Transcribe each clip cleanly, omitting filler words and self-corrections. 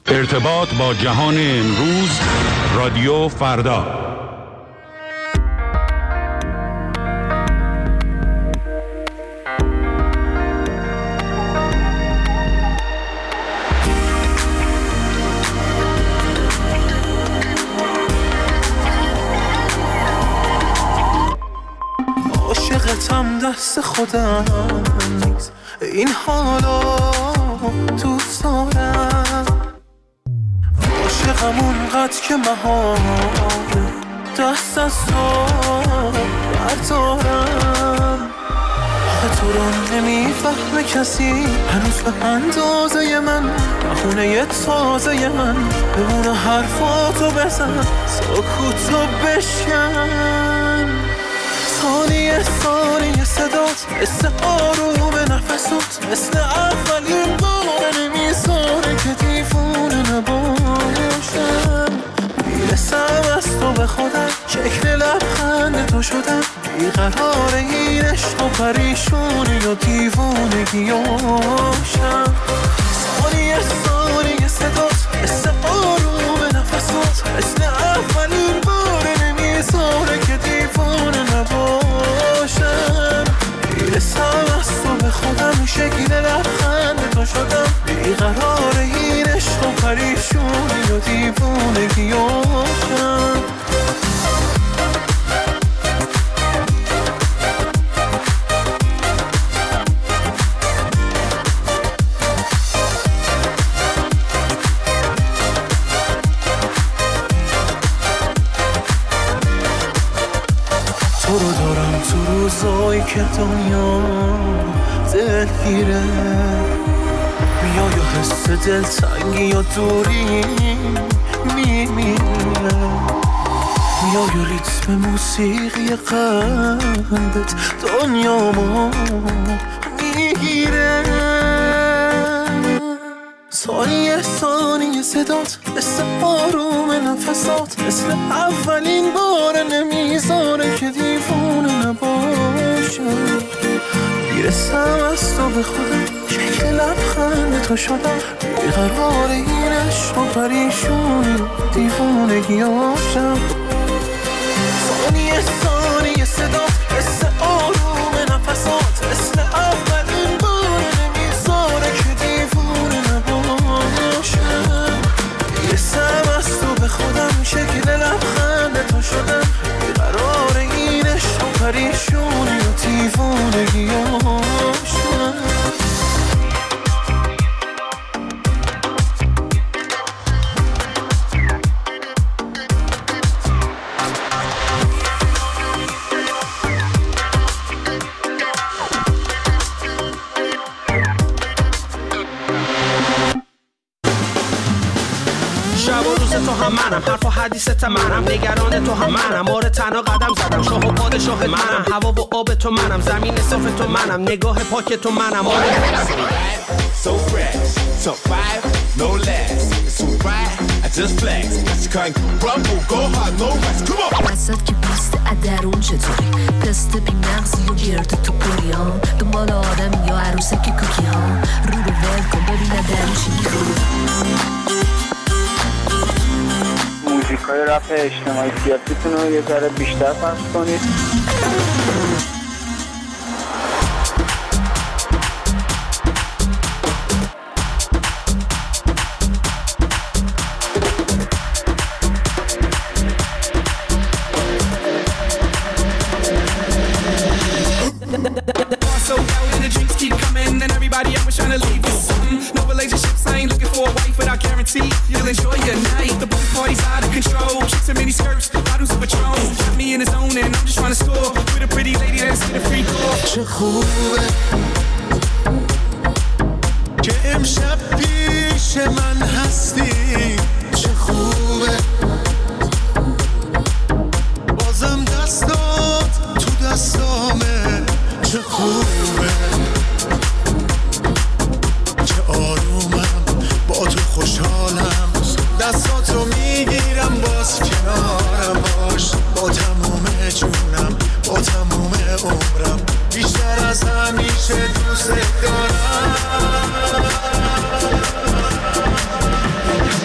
ارتباط با جهان امروز، رادیو فردا. عاشقتم دست خودم نیست، این حالا دوست دارم. عاشقم اونقدر که محاله دست از تو بردارم. آخه تو رو نمیفهمه کسی هنوز به اندازه من، بخونه تازه من بمونه حرفاتو بزن، سکوتو بشکن. ثانیه ثانیه صدات مثل آروم نفسات، مثل اولین بار نمیذاره که دیوونه نباشم. میرسم از تو به خودم، شکل لبخند تو شدم، بیقرار این عشق و پریشونی و دیوونگیاشم. ثانیه ثانیه صدات مثل آروم نفسات، مثل اولین بار نمیذاره که دیوونه نباشم. میرسم از تو به خودم، شکل لبخند تو شدم، بیقرار این عشق و پریشونی و دیوونگیاشم. تو رو دارم تو روزایی که دنیا دلگیره، میای و حس دلتنگی و دوری میمیره، میای و ریتم موسیقی قلبت دنیامو میگیره. ثانیه ثانیه صدات مثل آروم نفسات، مثل اولین بار نمیذاره که دیوونه نباشم. میرسم از تو به خودم، شکل لبخند تو شدم، بیقرار این عشق و پریشونی و دیوونگیاشم. ثانیه ثانیه صدات مثل آروم نفسات، مثل اولین بار نمیذاره که دیوونه نباشم. میرسم از تو به خودم، شکل لبخند تو شدم، بیقرار این عشق و پریشونی و دیوونگیاشم. حرف و حدیثت منم، نگران تو هم منم، آره تنها قدم زدم، شاه و پادشاه منم، هوا و آب تو منم، زمین صاف تو منم، نگاه پاک تو منم، آره so fresh, top 5, no less, it's all right, I just flex, you can't rumble, go hard, no rest, come on. وسط که بیست ادرون چطوری، دست بی مغزی و گرد تو پریان، دنبال آدم یا عروسک کوکی ها، رو رو ول کن ببینه درون چی میخوری. موزیکای رپ اجتماعی سیاسیتون رو یه ذره بیشتر پخش کنید. You'll enjoy your night. The pool party's out of control. Chicks in mini skirts, bottles of Patron. Got me in the zone and I'm just trying to score with a pretty lady that's in a free call. چه خوبه که امشب پیش من هستی، چه خوبه بازم دستات تو دستامه، چه خوبه چه آرومم با تو خوشحالم، دستاتو میگیرم باز کنارم باش، با تموم جونم با تموم عمرم، بیشتر از همیشه دوست دارم.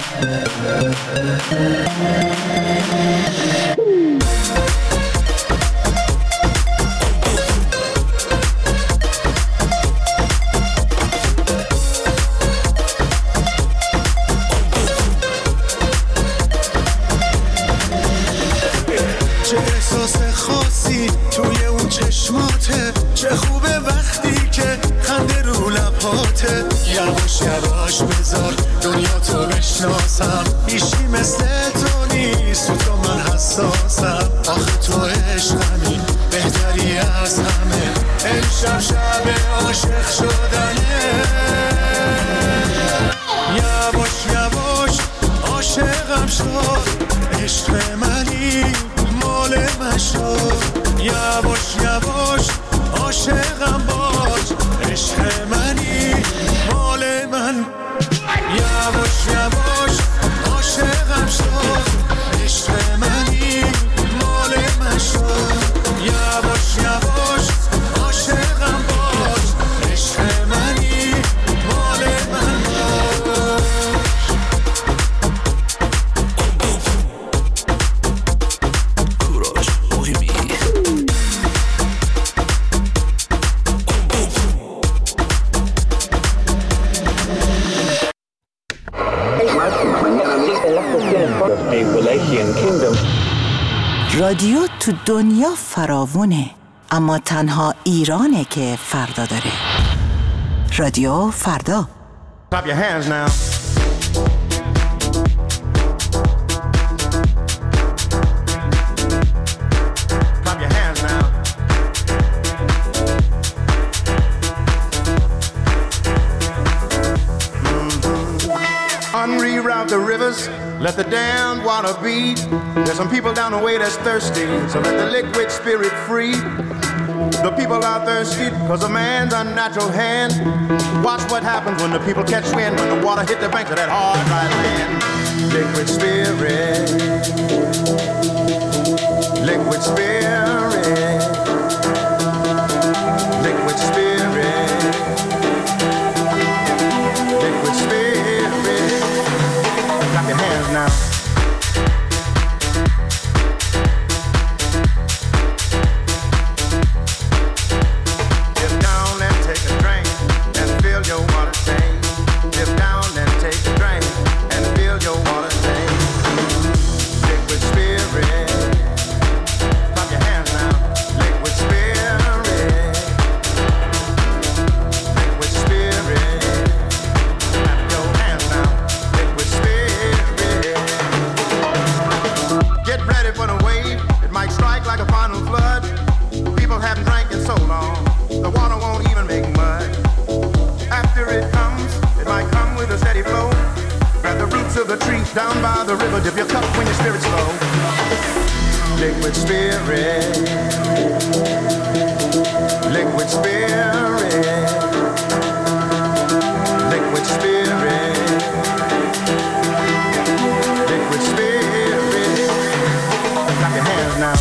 چه احساس خاصی توی اون چشماته، چه خوبه وقتی که خنده رو لباته. یواش یواش بذار دنیا تو بشناسم، هیچی مثل تو نیست، تو من حساسم. آخه تو عشقمی بهتری از همه، امشب شب عاشق شدنه. یواش یواش عاشقم شد، عشق منی مال من شد. یواش یواش عاشقم باش، عشق منی مال من. یواش یواش عاشقم شد، عشق منی مال من شد. یواش یواش عاشقم باش، عشق منی مال من باش. رادیو تو دنیا فراوونه، اما تنها ایرانه که فردا داره. رادیو فردا. Clap your hands now. Clap your hands now. Unreroute the rivers, let the damned water beat. There's some people down the way that's thirsty, so let the liquid spirit free. The people are thirsty because of man's unnatural hand. Watch what happens when the people catch wind, when the water hit the banks of that hard, dry land. Liquid spirit, liquid spirit, liquid spirit, liquid spirit. Clap your hands now. Down by the river, dip your cup when your spirit's low. Liquid spirit, liquid spirit, liquid spirit, liquid spirit. Clap your hands now.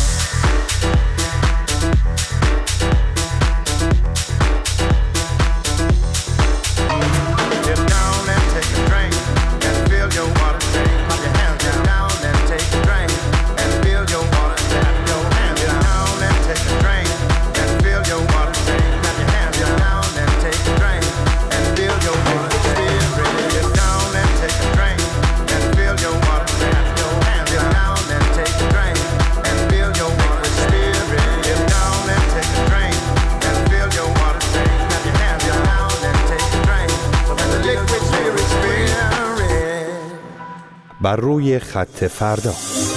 Get down and take a drink and fill your water. بر روی خط فردا.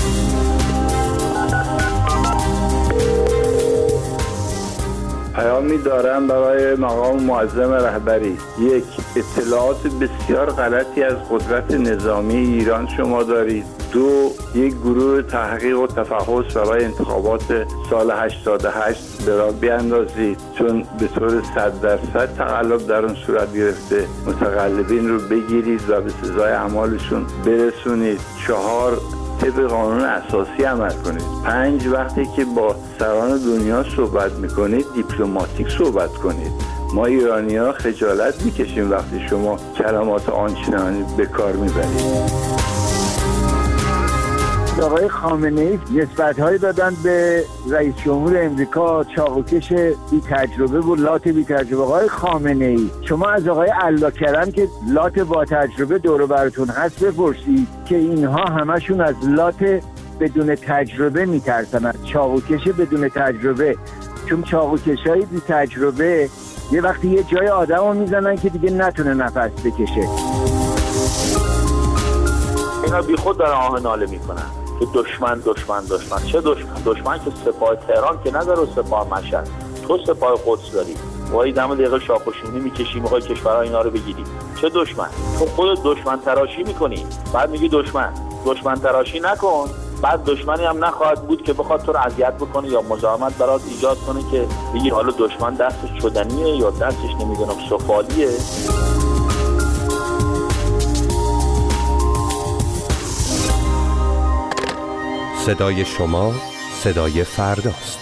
پیامی دارم برای مقام معظم رهبری. 1. اطلاعات بسیار غلطی از قدرت نظامی ایران شما دارید. 2. یک گروه تحقیق و تفحص برای انتخابات سال 88 به راه بیاندازید، چون به طور 100% تقلب در اون صورت گرفته. متقلبین رو بگیرید و به سزای اعمالشون برسونید. 4. طبق قانون اساسی عمل کنید. 5. وقتی که با سران دنیا صحبت میکنید دیپلماتیک صحبت کنید. ما ایرانی‌ها خجالت میکشیم وقتی شما کلمات آنچنانی به کار میبرید. آقای خامنه‌ای نسبت‌هایی دادن به رئیس جمهور امریکا، چاقوکش بی تجربه و لات بی تجربه. آقای خامنه‌ای شما از آقای علاکرم که لات با تجربه دور و براتون هست بپرسید که اینها همشون از لات بدون تجربه میترسن، از چاقوکش بدون تجربه. چون چاقوکش‌های بی تجربه یه وقتی یه جای آدمو میزنن که دیگه نتونه نفس بکشه. اینا بی خود دارن آه ناله میکنن که دشمن. چه دشمن که سپاه تهران که نداره و سپاه مشهد. تو سپاه قدس داری. وای دم دقیقه شاخوشونی میکشی میخوای کشورها اینا رو بگیری. چه دشمن؟ تو خودت دشمن تراشی میکنی. بعد میگی دشمن تراشی نکن. بعد دشمنی هم نخواهد بود که بخواد تو رو اذیت بکنه یا مزاحمت برات ایجاد کنه که بگی حالا دشمن دستش چدنیه یا دستش نمیدونم سفالیه. صدای شما صدای فرداست.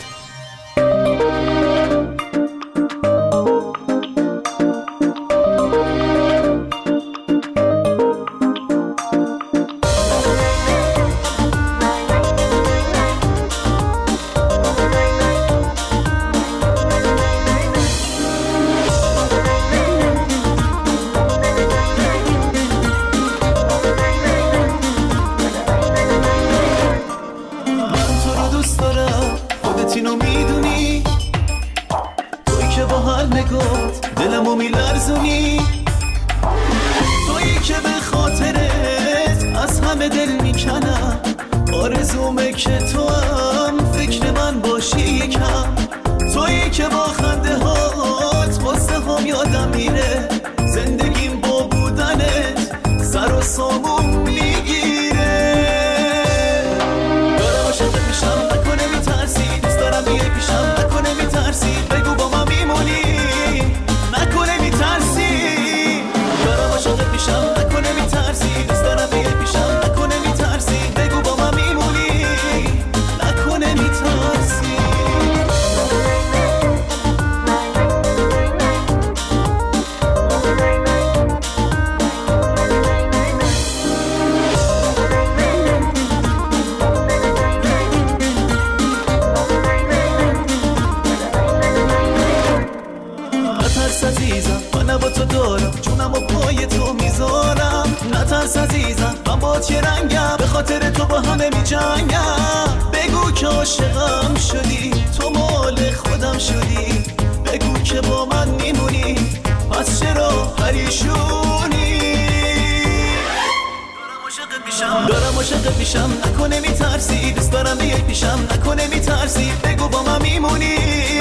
دارم عاشقت میشم نکنه میترسی، دوست دارم بیای پیشم نکنه میترسی، بگو با من میمونی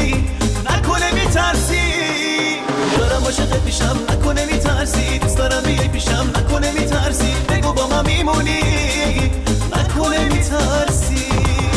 نکنه میترسی. دارم عاشقت میشم نکنه میترسی، دوست دارم بیای پیشم نکنه میترسی، بگو با من میمونی نکنه میترسی.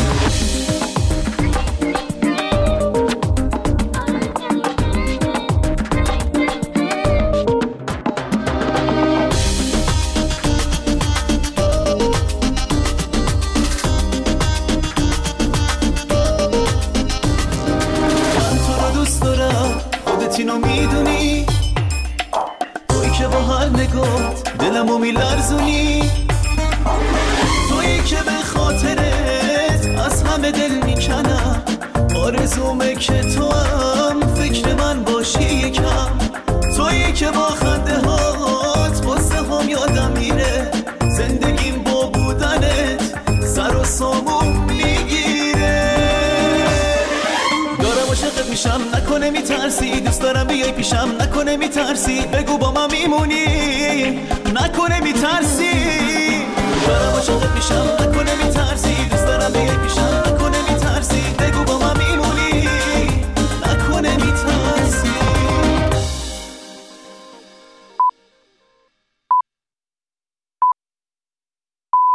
اینو میدونی تویی که با هر نگات دلمو میلرزونی، تویی که به خاطرت از همه دل میکنم، آرزومه که تو هم فکر من باشی یکم، تویی که با خنده هات واسه هم یادم میره، زندگیم با بودنت سر و سامون میگیره. دارم عاشقت میشم نکنه میترسی، دوست دارم بیای پیشم نکنه میترسی، بگو با من میمونی نکنه میترسی.